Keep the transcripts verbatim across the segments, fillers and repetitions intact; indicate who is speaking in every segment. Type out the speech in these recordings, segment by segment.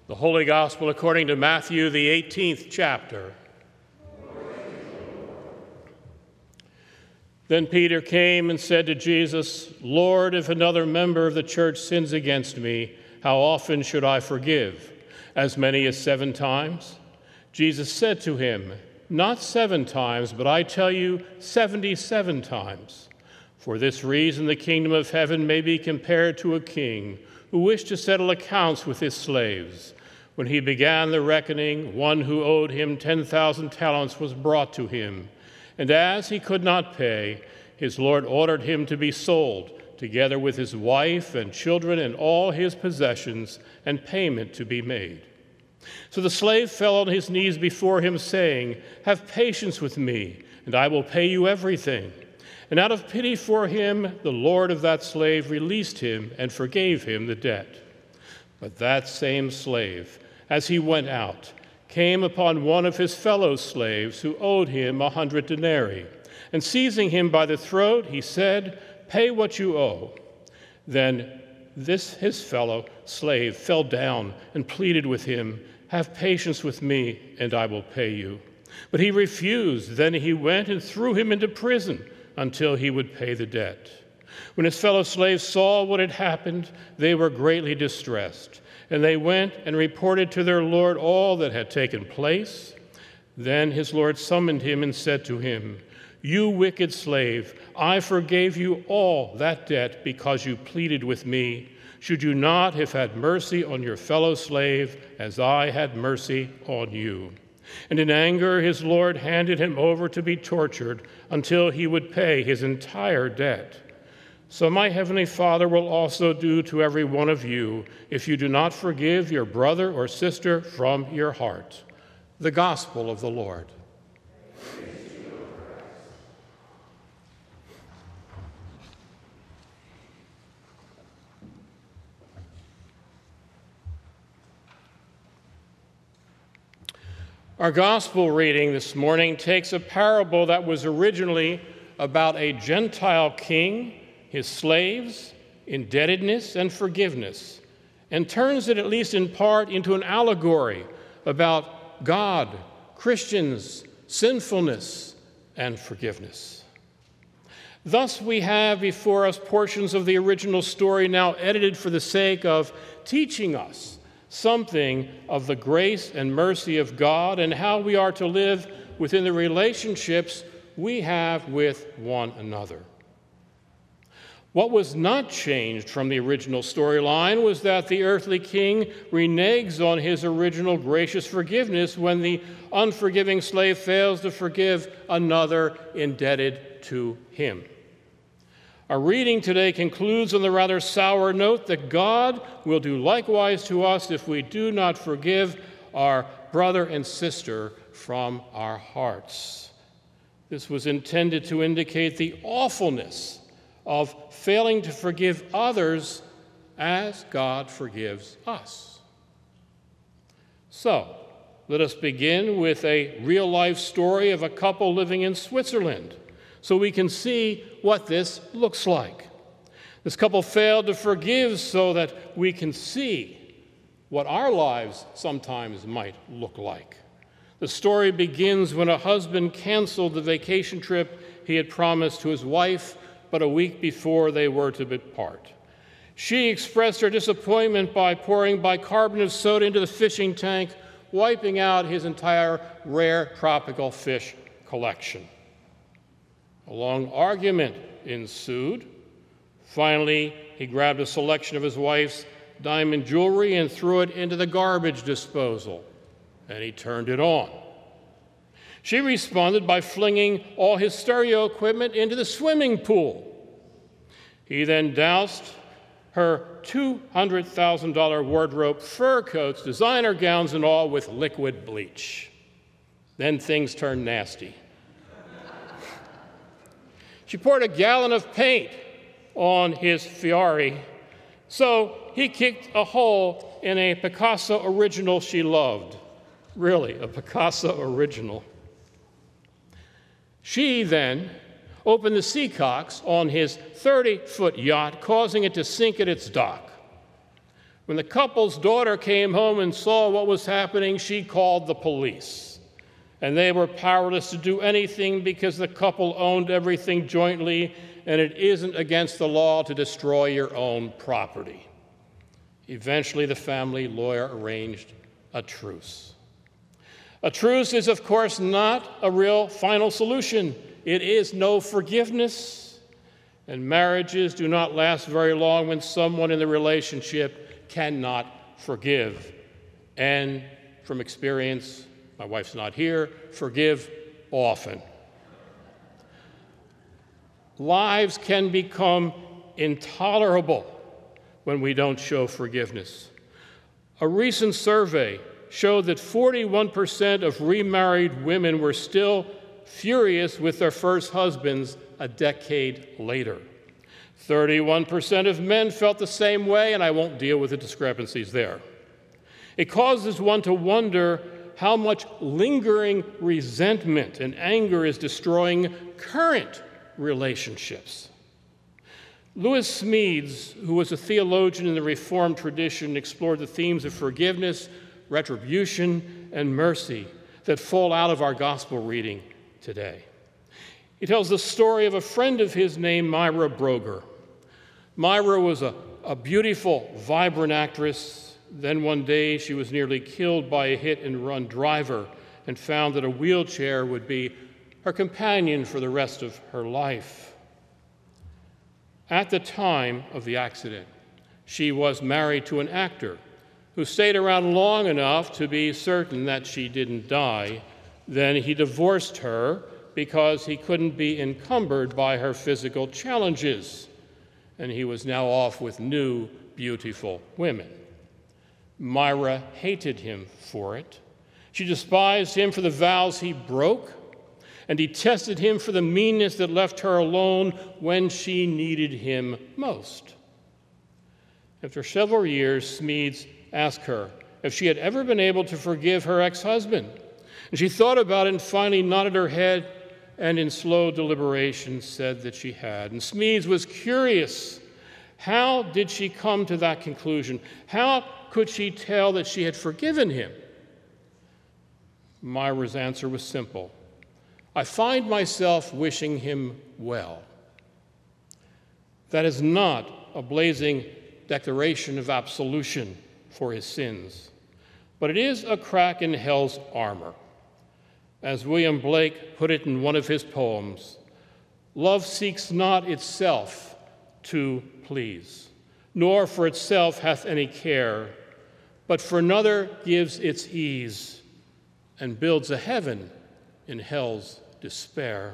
Speaker 1: The Holy Gospel according to Matthew, the eighteenth chapter. Then Peter came and said to Jesus, "Lord, if another member of the church sins against me, how often should I forgive? As many as seven times?" Jesus said to him, "Not seven times, but I tell you, seventy-seven times. For this reason the kingdom of heaven may be compared to a king who wished to settle accounts with his slaves. When he began the reckoning, one who owed him ten thousand talents was brought to him. And as he could not pay, his Lord ordered him to be sold, together with his wife and children and all his possessions, and payment to be made. So the slave fell on his knees before him, saying, 'Have patience with me, and I will pay you everything.' And out of pity for him, the Lord of that slave released him and forgave him the debt. But that same slave, as he went out, came upon one of his fellow slaves who owed him a hundred denarii. And seizing him by the throat, he said, 'Pay what you owe.' Then this his fellow slave fell down and pleaded with him, 'Have patience with me, and I will pay you.' But he refused. Then he went and threw him into prison until he would pay the debt. When his fellow slaves saw what had happened, they were greatly distressed. And they went and reported to their Lord all that had taken place. Then his Lord summoned him and said to him, 'You wicked slave, I forgave you all that debt because you pleaded with me. Should you not have had mercy on your fellow slave as I had mercy on you?' And in anger his Lord handed him over to be tortured until he would pay his entire debt. So my heavenly Father will also do to every one of you if you do not forgive your brother or sister from your heart." The Gospel of the Lord. Our gospel reading this morning takes a parable that was originally about a Gentile king, his slaves, indebtedness, and forgiveness, and turns it, at least in part, into an allegory about God, Christians, sinfulness, and forgiveness. Thus, we have before us portions of the original story now edited for the sake of teaching us something of the grace and mercy of God and how we are to live within the relationships we have with one another. What was not changed from the original storyline was that the earthly king reneges on his original gracious forgiveness when the unforgiving slave fails to forgive another indebted to him. Our reading today concludes on the rather sour note that God will do likewise to us if we do not forgive our brother and sister from our hearts. This was intended to indicate the awfulness of failing to forgive others as God forgives us. So, let us begin with a real-life story of a couple living in Switzerland, so we can see what this looks like. This couple failed to forgive so that we can see what our lives sometimes might look like. The story begins when a husband canceled the vacation trip he had promised to his wife, but a week before they were to depart. She expressed her disappointment by pouring bicarbonate of soda into the fishing tank, wiping out his entire rare tropical fish collection. A long argument ensued. Finally, he grabbed a selection of his wife's diamond jewelry and threw it into the garbage disposal, and he turned it on. She responded by flinging all his stereo equipment into the swimming pool. He then doused her two hundred thousand dollars wardrobe, fur coats, designer gowns, and all with liquid bleach. Then things turned nasty. She poured a gallon of paint on his Ferrari, so he kicked a hole in a Picasso original she loved. Really, a Picasso original. She then opened the seacocks on his thirty-foot yacht, causing it to sink at its dock. When the couple's daughter came home and saw what was happening, she called the police. And they were powerless to do anything because the couple owned everything jointly, and it isn't against the law to destroy your own property. Eventually, the family lawyer arranged a truce. A truce is, of course, not a real final solution. It is no forgiveness. And marriages do not last very long when someone in the relationship cannot forgive. And from experience, my wife's not here, forgive often. Lives can become intolerable when we don't show forgiveness. A recent survey showed that forty-one percent of remarried women were still furious with their first husbands a decade later. thirty-one percent of men felt the same way, and I won't deal with the discrepancies there. It causes one to wonder how much lingering resentment and anger is destroying current relationships. Lewis Smedes, who was a theologian in the Reformed tradition, explored the themes of forgiveness, retribution, and mercy that fall out of our gospel reading today. He tells the story of a friend of his named Myra Broger. Myra was a, a beautiful, vibrant actress. Then one day she was nearly killed by a hit-and-run driver and found that a wheelchair would be her companion for the rest of her life. At the time of the accident, she was married to an actor who stayed around long enough to be certain that she didn't die. Then he divorced her because he couldn't be encumbered by her physical challenges, and he was now off with new, beautiful women. Myra hated him for it. She despised him for the vows he broke, and detested him for the meanness that left her alone when she needed him most. After several years, Smedes asked her if she had ever been able to forgive her ex-husband. And she thought about it and finally nodded her head and in slow deliberation said that she had. And Smedes was curious. How did she come to that conclusion? How could she tell that she had forgiven him? Myra's answer was simple. I find myself wishing him well. That is not a blazing declaration of absolution for his sins, but it is a crack in hell's armor. As William Blake put it in one of his poems, love seeks not itself to please, nor for itself hath any care, but for another gives its ease, and builds a heaven in hell's despair.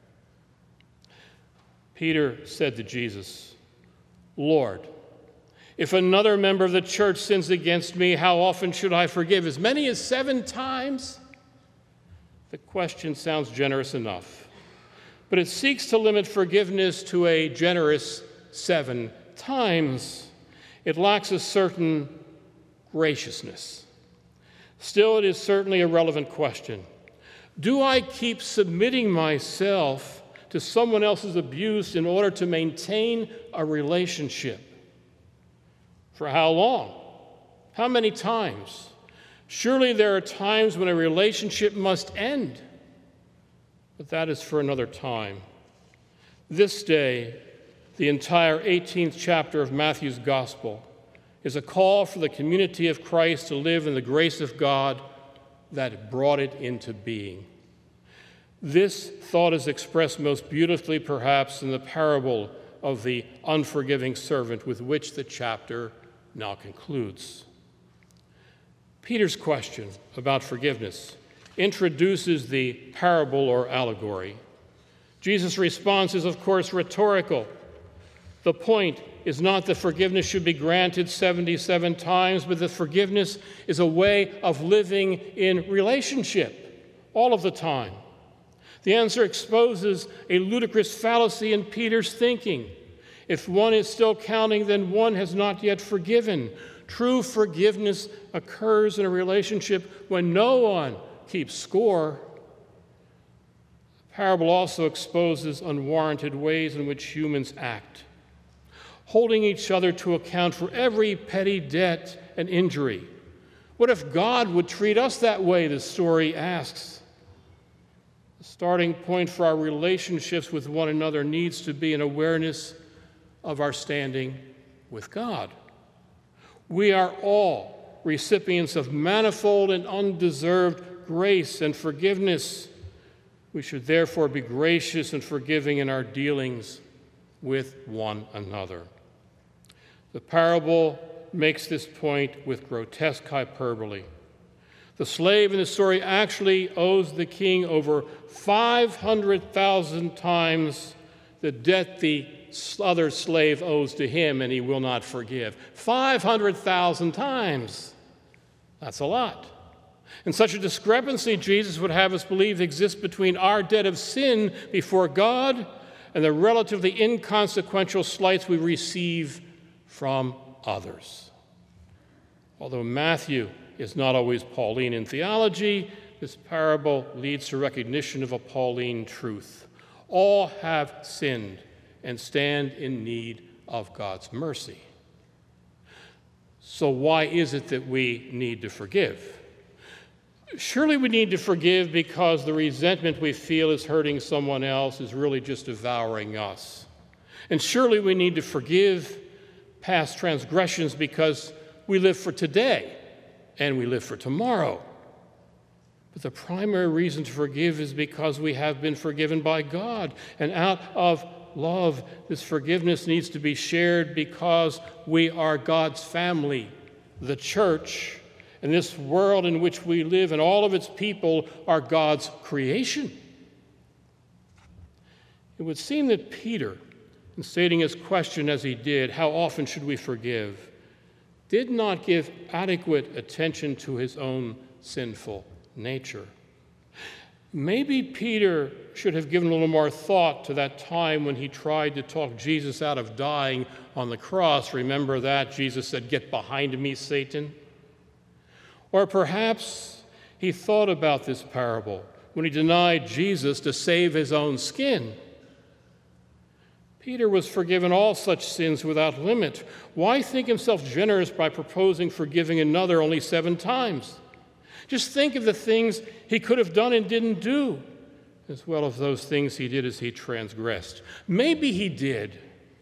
Speaker 1: Peter said to Jesus, Lord, if another member of the church sins against me, how often should I forgive? As many as seven times? The question sounds generous enough, but it seeks to limit forgiveness to a generous seven times. It lacks a certain graciousness. Still, it is certainly a relevant question. Do I keep submitting myself to someone else's abuse in order to maintain a relationship? For how long? How many times? Surely there are times when a relationship must end, but that is for another time. This day, the entire eighteenth chapter of Matthew's Gospel is a call for the community of Christ to live in the grace of God that brought it into being. This thought is expressed most beautifully, perhaps, in the parable of the unforgiving servant with which the chapter now concludes. Peter's question about forgiveness introduces the parable or allegory. Jesus' response is, of course, rhetorical. The point is not that forgiveness should be granted seventy-seven times, but that forgiveness is a way of living in relationship all of the time. The answer exposes a ludicrous fallacy in Peter's thinking. If one is still counting, then one has not yet forgiven. True forgiveness occurs in a relationship when no one keeps score. The parable also exposes unwarranted ways in which humans act. holding each other to account for every petty debt and injury. What if God would treat us that way, the story asks. The starting point for our relationships with one another needs to be an awareness of our standing with God. We are all recipients of manifold and undeserved grace and forgiveness. We should therefore be gracious and forgiving in our dealings with one another. The parable makes this point with grotesque hyperbole. The slave in the story actually owes the king over five hundred thousand times the debt the other slave owes to him, and he will not forgive. five hundred thousand times. That's a lot. And such a discrepancy, Jesus would have us believe, exists between our debt of sin before God and the relatively inconsequential slights we receive from others. Although Matthew is not always Pauline in theology, this parable leads to recognition of a Pauline truth. All have sinned and stand in need of God's mercy. So why is it that we need to forgive? Surely we need to forgive because the resentment we feel is hurting someone else is really just devouring us. And surely we need to forgive past transgressions because we live for today and we live for tomorrow. But the primary reason to forgive is because we have been forgiven by God. And out of love, this forgiveness needs to be shared because we are God's family, the church, and this world in which we live and all of its people are God's creation. It would seem that Peter, in stating his question as he did, how often should we forgive, did not give adequate attention to his own sinful nature. Maybe Peter should have given a little more thought to that time when he tried to talk Jesus out of dying on the cross. Remember that? Jesus said, "Get behind me, Satan." Or perhaps he thought about this parable when he denied Jesus to save his own skin. Peter was forgiven all such sins without limit. Why think himself generous by proposing forgiving another only seven times? Just think of the things he could have done and didn't do, as well as those things he did as he transgressed. Maybe he did.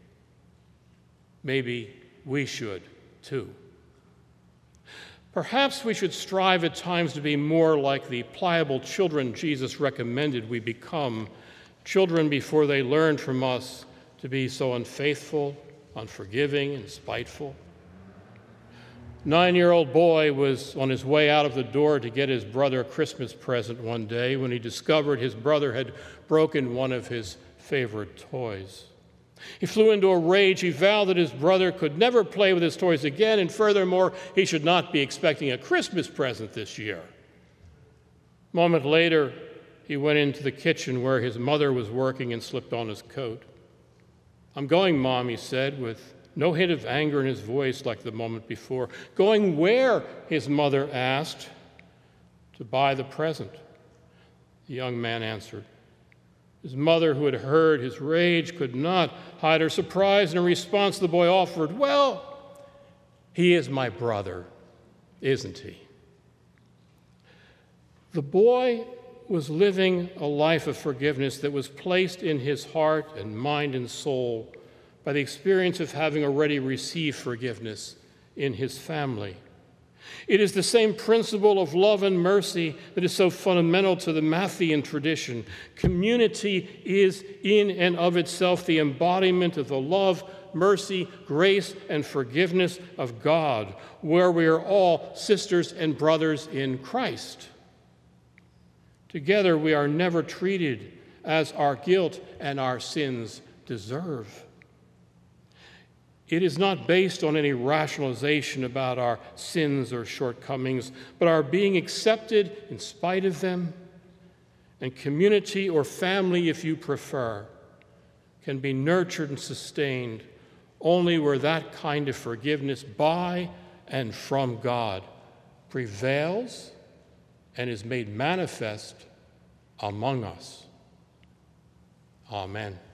Speaker 1: Maybe we should, too. Perhaps we should strive at times to be more like the pliable children Jesus recommended we become, children before they learned from us to be so unfaithful, unforgiving, and spiteful. Nine-year-old boy was on his way out of the door to get his brother a Christmas present one day when he discovered his brother had broken one of his favorite toys. He flew into a rage. He vowed that his brother could never play with his toys again, and furthermore, he should not be expecting a Christmas present this year. A moment later, he went into the kitchen where his mother was working and slipped on his coat. "I'm going, Mom," he said, with no hint of anger in his voice like the moment before. "Going where?" his mother asked. "To buy the present," the young man answered. His mother, who had heard his rage, could not hide her surprise, and in response the boy offered, "Well, he is my brother, isn't he?" The boy was living a life of forgiveness that was placed in his heart and mind and soul by the experience of having already received forgiveness in his family. It is the same principle of love and mercy that is so fundamental to the Matthean tradition. Community is in and of itself the embodiment of the love, mercy, grace, and forgiveness of God, where we are all sisters and brothers in Christ. Together, we are never treated as our guilt and our sins deserve. It is not based on any rationalization about our sins or shortcomings, but our being accepted in spite of them. And community, or family if you prefer, can be nurtured and sustained only where that kind of forgiveness by and from God prevails and is made manifest among us. Amen.